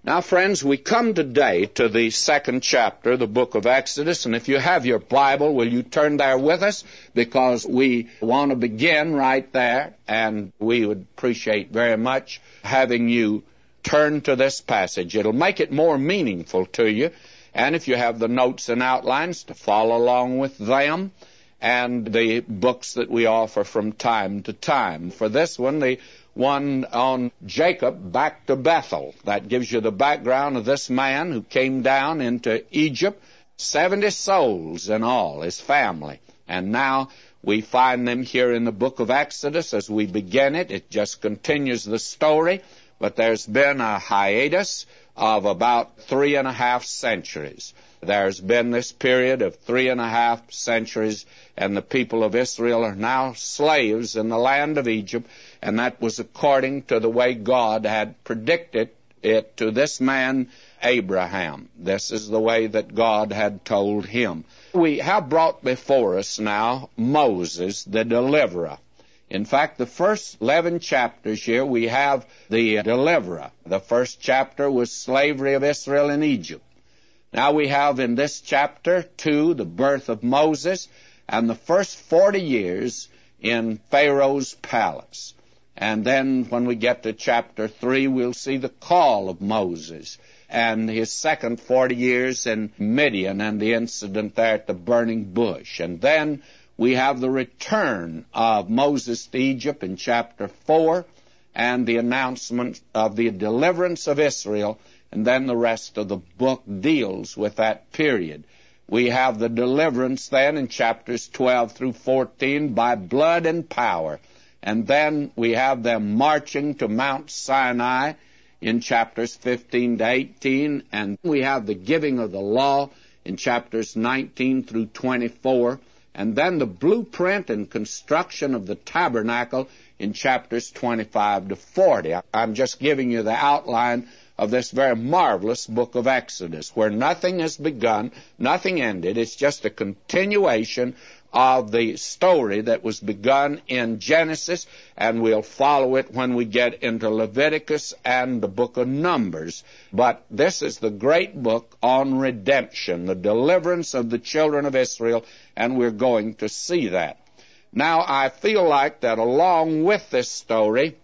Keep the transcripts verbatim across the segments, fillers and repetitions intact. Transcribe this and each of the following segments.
Now, friends, we come today to the second chapter of the book of Exodus, and if you have your Bible, will you turn there with us? Because we want to begin right there, and we would appreciate very much having you turn to this passage. It'll make it more meaningful to you, and if you have the notes and outlines, to follow along with them, and the books that we offer from time to time. For this one, the one on Jacob back to Bethel. That gives you the background of this man who came down into Egypt, seventy souls in all, his family. And now we find them here in the book of Exodus as we begin it. It just continues the story, but there's been a hiatus of about three and a half centuries. There's been this period of three and a half centuries, and the people of Israel are now slaves in the land of Egypt, and that was according to the way God had predicted it to this man, Abraham. This is the way that God had told him. We have brought before us now Moses, the deliverer. In fact, the first eleven chapters here, we have the deliverer. The first chapter was slavery of Israel in Egypt. Now we have in this chapter two, the birth of Moses, and the first forty years in Pharaoh's palace. And then when we get to chapter three, we'll see the call of Moses and his second forty years in Midian and the incident there at the burning bush. And then we have the return of Moses to Egypt in chapter four and the announcement of the deliverance of Israel, and then the rest of the book deals with that period. We have the deliverance then in chapters twelve through fourteen by blood and power. And then we have them marching to Mount Sinai in chapters fifteen to eighteen. And we have the giving of the law in chapters nineteen through twenty-four. And then the blueprint and construction of the tabernacle in chapters twenty-five to forty. I'm just giving you the outline of this very marvelous book of Exodus, where nothing has begun, nothing ended. It's just a continuation of the story that was begun in Genesis, and we'll follow it when we get into Leviticus and the book of Numbers. But this is the great book on redemption, the deliverance of the children of Israel, and we're going to see that. Now, I feel like that along with this story,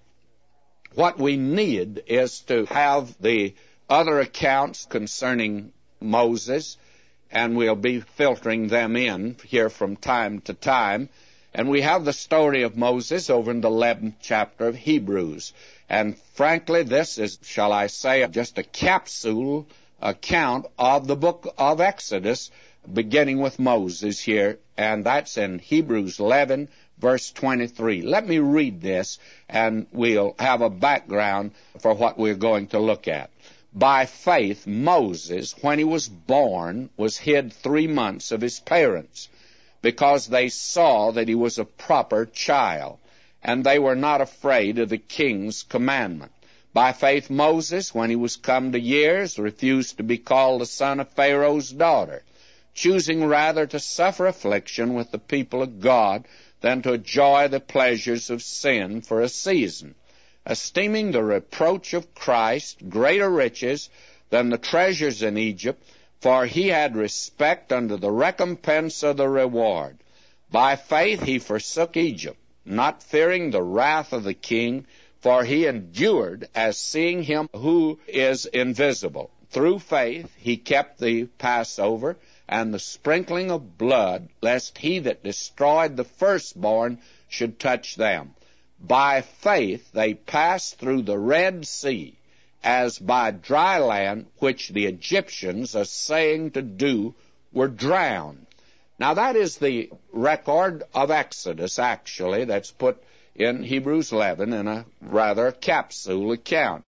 what we need is to have the other accounts concerning Moses, and we'll be filtering them in here from time to time. And we have the story of Moses over in the eleventh chapter of Hebrews. And frankly, this is, shall I say, just a capsule account of the book of Exodus, beginning with Moses here, and that's in Hebrews eleven, verse twenty-three. Let me read this, and we'll have a background for what we're going to look at. By faith, Moses, when he was born, was hid three months of his parents, because they saw that he was a proper child, and they were not afraid of the king's commandment. By faith, Moses, when he was come to years, refused to be called the son of Pharaoh's daughter, choosing rather to suffer affliction with the people of God than to enjoy the pleasures of sin for a season, esteeming the reproach of Christ greater riches than the treasures in Egypt, for he had respect unto the recompense of the reward. By faith he forsook Egypt, not fearing the wrath of the king, for he endured as seeing him who is invisible. Through faith he kept the Passover and the sprinkling of blood, lest he that destroyed the firstborn should touch them. By faith they passed through the Red Sea, as by dry land, which the Egyptians, assaying to do, were drowned. Now that is the record of Exodus, actually, that's put in Hebrews eleven in a rather capsule account.